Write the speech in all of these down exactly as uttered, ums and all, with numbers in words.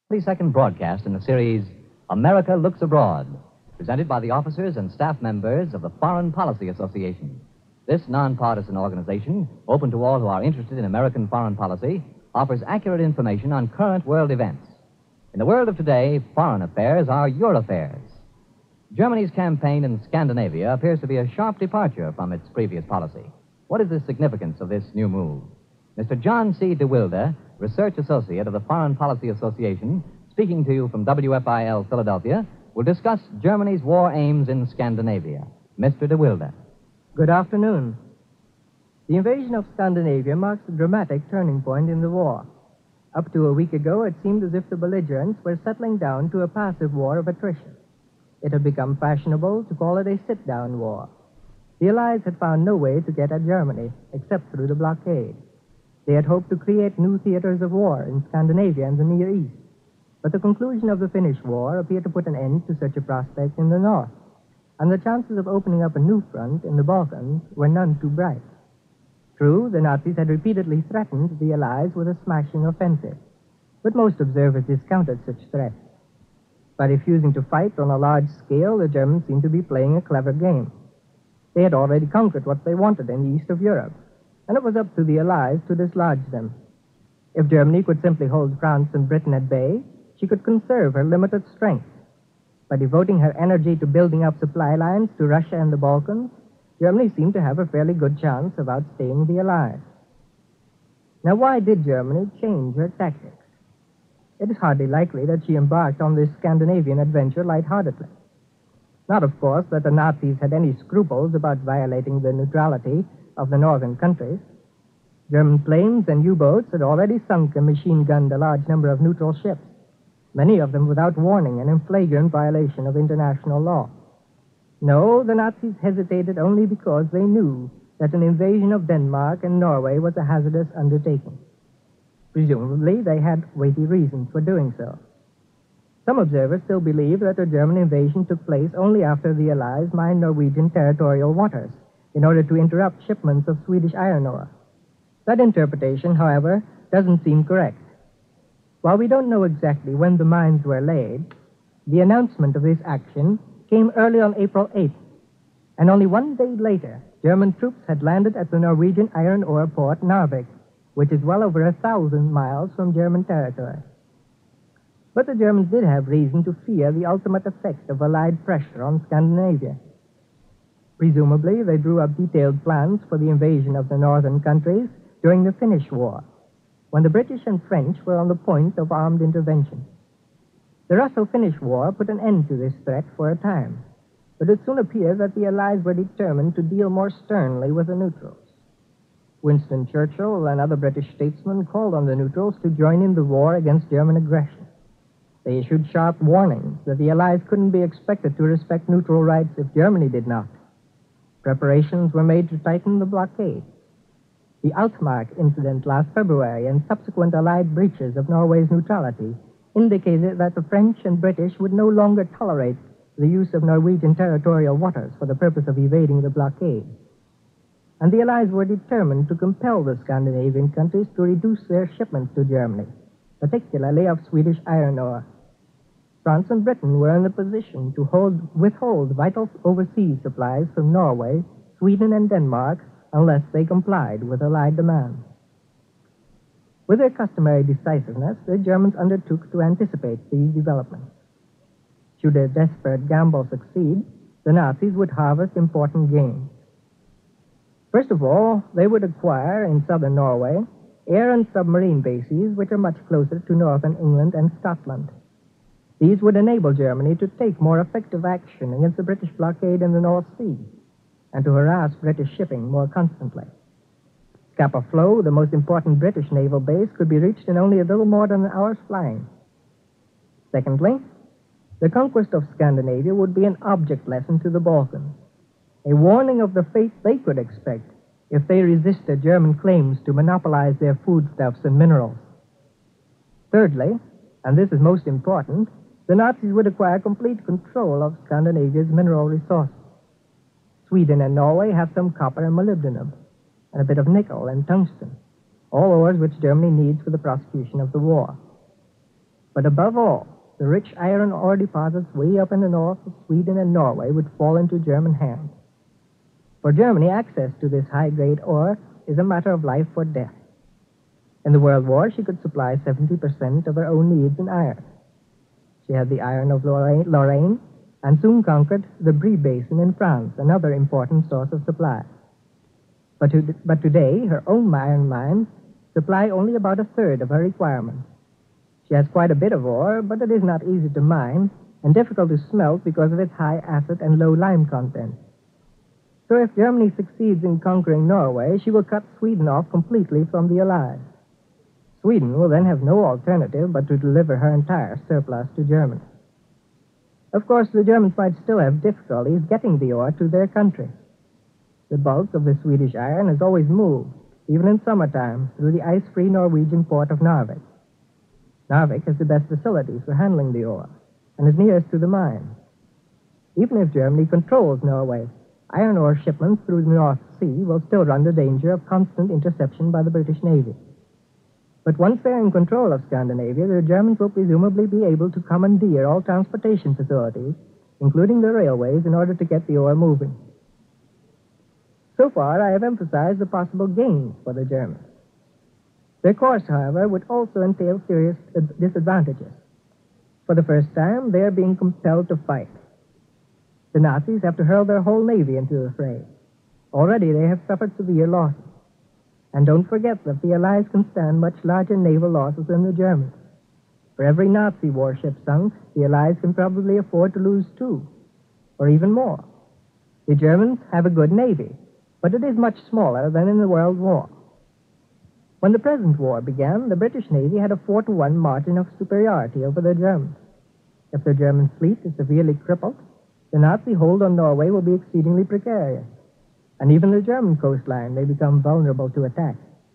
twenty-second broadcast in the series America Looks Abroad, presented by the officers and staff members of the Foreign Policy Association. This nonpartisan organization, open to all who are interested in American foreign policy, offers accurate information on current world events. In the world of today, foreign affairs are your affairs. Germany's campaign in Scandinavia appears to be a sharp departure from its previous policy. What is the significance of this new move? Mister John C. DeWilde, Research Associate of the Foreign Policy Association, speaking to you from W F I L Philadelphia, will discuss Germany's war aims in Scandinavia. Mister DeWilde. Good afternoon. The invasion of Scandinavia marks a dramatic turning point in the war. Up to a week ago, it seemed as if the belligerents were settling down to a passive war of attrition. It had become fashionable to call it a sit-down war. The Allies had found no way to get at Germany except through the blockade. They had hoped to create new theaters of war in Scandinavia and the Near East, but the conclusion of the Finnish War appeared to put an end to such a prospect in the north, and the chances of opening up a new front in the Balkans were none too bright. True, the Nazis had repeatedly threatened the Allies with a smashing offensive, but most observers discounted such threats. By refusing to fight on a large scale, the Germans seemed to be playing a clever game. They had already conquered what they wanted in the east of Europe, and it was up to the Allies to dislodge them. If Germany could simply hold France and Britain at bay, she could conserve her limited strength. By devoting her energy to building up supply lines to Russia and the Balkans, Germany seemed to have a fairly good chance of outstaying the Allies. Now, why did Germany change her tactics? It is hardly likely that she embarked on this Scandinavian adventure lightheartedly. Not, of course, that the Nazis had any scruples about violating the neutrality of the northern countries. German planes and U-boats had already sunk and machine-gunned a large number of neutral ships, many of them without warning and in flagrant violation of international law. No, the Nazis hesitated only because they knew that an invasion of Denmark and Norway was a hazardous undertaking. Presumably, they had weighty reasons for doing so. Some observers still believe that the German invasion took place only after the Allies mined Norwegian territorial waters in order to interrupt shipments of Swedish iron ore. That interpretation, however, doesn't seem correct. While we don't know exactly when the mines were laid, the announcement of this action came early on April eighth, and only one day later, German troops had landed at the Norwegian iron ore port Narvik, which is well over a thousand miles from German territory. But the Germans did have reason to fear the ultimate effect of Allied pressure on Scandinavia. Presumably, they drew up detailed plans for the invasion of the northern countries during the Finnish War, when the British and French were on the point of armed intervention. The Russo-Finnish War put an end to this threat for a time, but it soon appeared that the Allies were determined to deal more sternly with the neutrals. Winston Churchill and other British statesmen called on the neutrals to join in the war against German aggression. They issued sharp warnings that the Allies couldn't be expected to respect neutral rights if Germany did not. Preparations were made to tighten the blockade. The Altmark incident last February and subsequent Allied breaches of Norway's neutrality indicated that the French and British would no longer tolerate the use of Norwegian territorial waters for the purpose of evading the blockade. And the Allies were determined to compel the Scandinavian countries to reduce their shipments to Germany, particularly of Swedish iron ore. France and Britain were in a position to hold, withhold vital overseas supplies from Norway, Sweden, and Denmark unless they complied with Allied demands. With their customary decisiveness, the Germans undertook to anticipate these developments. Should their desperate gamble succeed, the Nazis would harvest important gains. First of all, they would acquire in southern Norway air and submarine bases which are much closer to northern England and Scotland. These would enable Germany to take more effective action against the British blockade in the North Sea and to harass British shipping more constantly. Scapa Flow, the most important British naval base, could be reached in only a little more than an hour's flying. Secondly, the conquest of Scandinavia would be an object lesson to the Balkans, a warning of the fate they could expect if they resisted German claims to monopolize their foodstuffs and minerals. Thirdly, and this is most important, the Nazis would acquire complete control of Scandinavia's mineral resources. Sweden and Norway have some copper and molybdenum, and a bit of nickel and tungsten, all ores which Germany needs for the prosecution of the war. But above all, the rich iron ore deposits way up in the north of Sweden and Norway would fall into German hands. For Germany, access to this high-grade ore is a matter of life or death. In the World War, she could supply seventy percent of her own needs in iron. She had the iron of Lorraine, Lorraine and soon conquered the Brie Basin in France, another important source of supply. But, to, but today, her own iron mines supply only about a third of her requirements. She has quite a bit of ore, but it is not easy to mine and difficult to smelt because of its high acid and low lime content. So if Germany succeeds in conquering Norway, she will cut Sweden off completely from the Allies. Sweden will then have no alternative but to deliver her entire surplus to Germany. Of course, the Germans might still have difficulties getting the ore to their country. The bulk of the Swedish iron has always moved, even in summertime, through the ice-free Norwegian port of Narvik. Narvik has the best facilities for handling the ore and is nearest to the mine. Even if Germany controls Norway, iron ore shipments through the North Sea will still run the danger of constant interception by the British Navy. But once they're in control of Scandinavia, the Germans will presumably be able to commandeer all transportation facilities, including the railways, in order to get the ore moving. So far, I have emphasized the possible gains for the Germans. Their course, however, would also entail serious disadvantages. For the first time, they are being compelled to fight. The Nazis have to hurl their whole navy into the fray. Already they have suffered severe losses. And don't forget that the Allies can stand much larger naval losses than the Germans. For every Nazi warship sunk, the Allies can probably afford to lose two, or even more. The Germans have a good navy, but it is much smaller than in the World War. When the present war began, the British Navy had a four to one margin of superiority over the Germans. If the German fleet is severely crippled, the Nazi hold on Norway will be exceedingly precarious, and even the German coastline may become vulnerable to attack.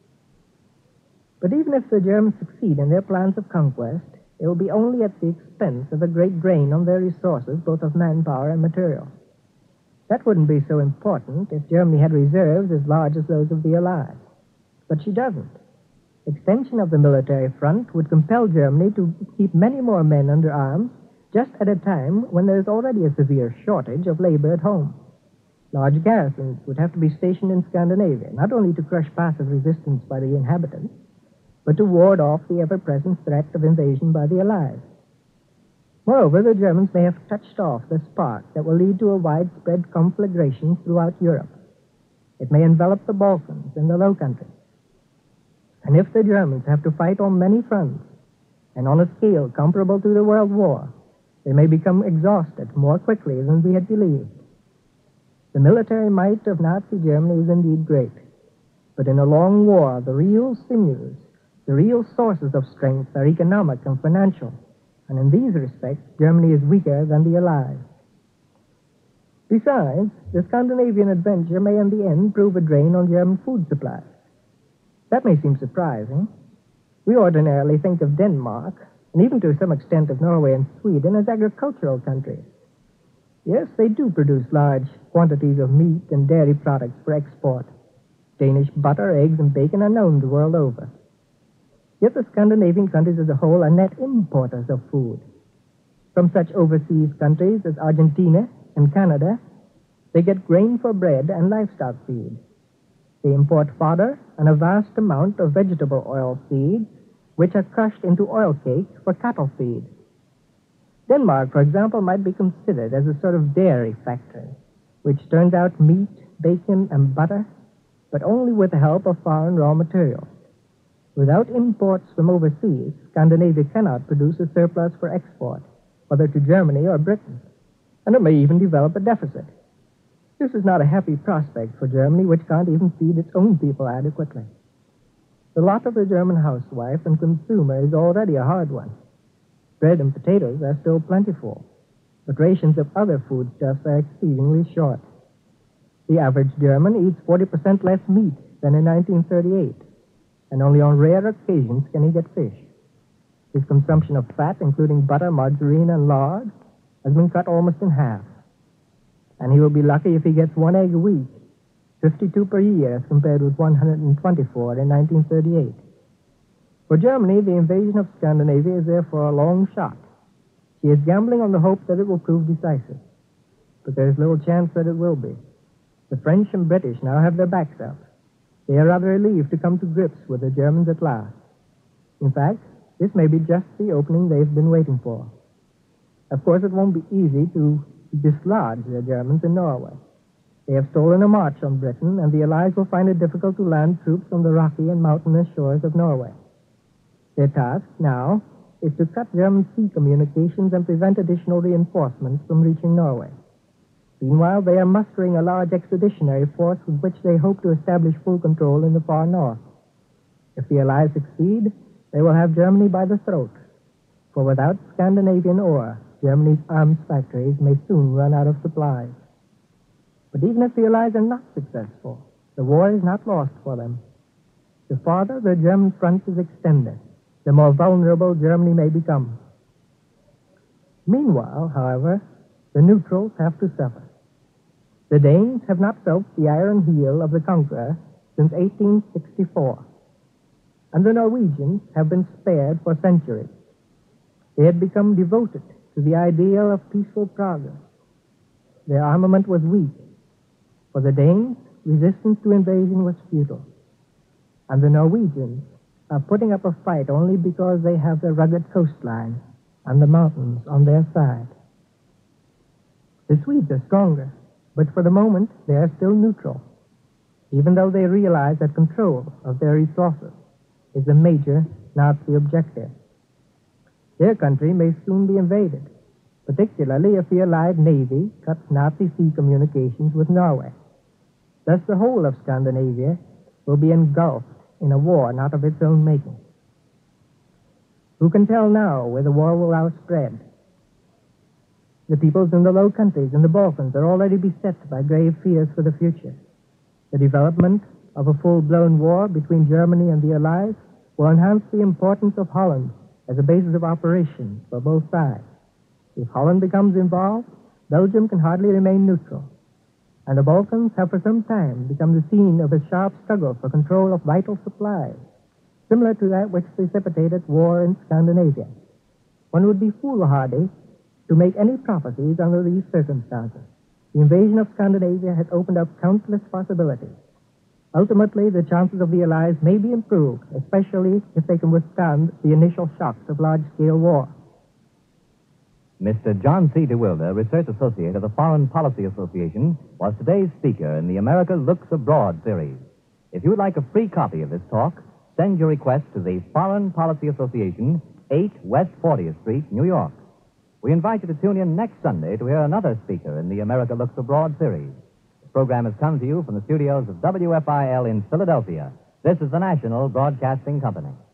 But even if the Germans succeed in their plans of conquest, it will be only at the expense of a great drain on their resources, both of manpower and material. That wouldn't be so important if Germany had reserves as large as those of the Allies. But she doesn't. Extension of the military front would compel Germany to keep many more men under arms just at a time when there is already a severe shortage of labor at home. Large garrisons would have to be stationed in Scandinavia, not only to crush passive resistance by the inhabitants, but to ward off the ever-present threat of invasion by the Allies. Moreover, the Germans may have touched off the spark that will lead to a widespread conflagration throughout Europe. It may envelop the Balkans and the Low Countries. And if the Germans have to fight on many fronts, and on a scale comparable to the World War, they may become exhausted more quickly than we had believed. The military might of Nazi Germany is indeed great, but in a long war, the real sinews, the real sources of strength are economic and financial, and in these respects, Germany is weaker than the Allies. Besides, the Scandinavian adventure may in the end prove a drain on German food supplies. That may seem surprising. We ordinarily think of Denmark, and even to some extent of Norway and Sweden, as agricultural countries. Yes, they do produce large quantities of meat and dairy products for export. Danish butter, eggs, and bacon are known the world over. Yet the Scandinavian countries as a whole are net importers of food. From such overseas countries as Argentina and Canada, they get grain for bread and livestock feed. They import fodder and a vast amount of vegetable oil seeds, which are crushed into oil cake for cattle feed. Denmark, for example, might be considered as a sort of dairy factory, which turns out meat, bacon, and butter, but only with the help of foreign raw materials. Without imports from overseas, Scandinavia cannot produce a surplus for export, whether to Germany or Britain, and it may even develop a deficit. This is not a happy prospect for Germany, which can't even feed its own people adequately. The lot of the German housewife and consumer is already a hard one. Bread and potatoes are still plentiful, but rations of other foodstuffs are exceedingly short. The average German eats forty percent less meat than in nineteen thirty-eight, and only on rare occasions can he get fish. His consumption of fat, including butter, margarine, and lard, has been cut almost in half. And he will be lucky if he gets one egg a week, fifty-two per year as compared with one hundred twenty-four in nineteen thirty-eight. For Germany, the invasion of Scandinavia is therefore a long shot. She is gambling on the hope that it will prove decisive. But there is little chance that it will be. The French and British now have their backs up. They are rather relieved to come to grips with the Germans at last. In fact, this may be just the opening they've been waiting for. Of course, it won't be easy to dislodge the Germans in Norway. They have stolen a march on Britain, and the Allies will find it difficult to land troops on the rocky and mountainous shores of Norway. Their task now is to cut German sea communications and prevent additional reinforcements from reaching Norway. Meanwhile, they are mustering a large expeditionary force with which they hope to establish full control in the far north. If the Allies succeed, they will have Germany by the throat. For without Scandinavian ore, Germany's arms factories may soon run out of supplies. But even if the Allies are not successful, the war is not lost for them. The farther the German front is extended, the more vulnerable Germany may become. Meanwhile, however, the neutrals have to suffer. The Danes have not felt the iron heel of the conqueror since eighteen sixty-four, and the Norwegians have been spared for centuries. They had become devoted to the ideal of peaceful progress. Their armament was weak. For the Danes, resistance to invasion was futile. And the Norwegians are putting up a fight only because they have the rugged coastline and the mountains on their side. The Swedes are stronger, but for the moment they are still neutral, even though they realize that control of their resources is a major Nazi objective. Their country may soon be invaded, particularly if the Allied Navy cuts Nazi sea communications with Norway. Thus, the whole of Scandinavia will be engulfed in a war not of its own making. Who can tell now where the war will now spread? The peoples in the Low Countries and the Balkans are already beset by grave fears for the future. The development of a full-blown war between Germany and the Allies will enhance the importance of Holland as a basis of operations for both sides. If Holland becomes involved, Belgium can hardly remain neutral. And the Balkans have for some time become the scene of a sharp struggle for control of vital supplies, similar to that which precipitated war in Scandinavia. One would be foolhardy to make any prophecies under these circumstances. The invasion of Scandinavia has opened up countless possibilities. Ultimately, the chances of the Allies may be improved, especially if they can withstand the initial shocks of large-scale war. Mister John C. DeWilder, Research Associate of the Foreign Policy Association, was today's speaker in the America Looks Abroad series. If you would like a free copy of this talk, send your request to the Foreign Policy Association, eight West fortieth Street, New York. We invite you to tune in next Sunday to hear another speaker in the America Looks Abroad series. The program has come to you from the studios of W F I L in Philadelphia. This is the National Broadcasting Company.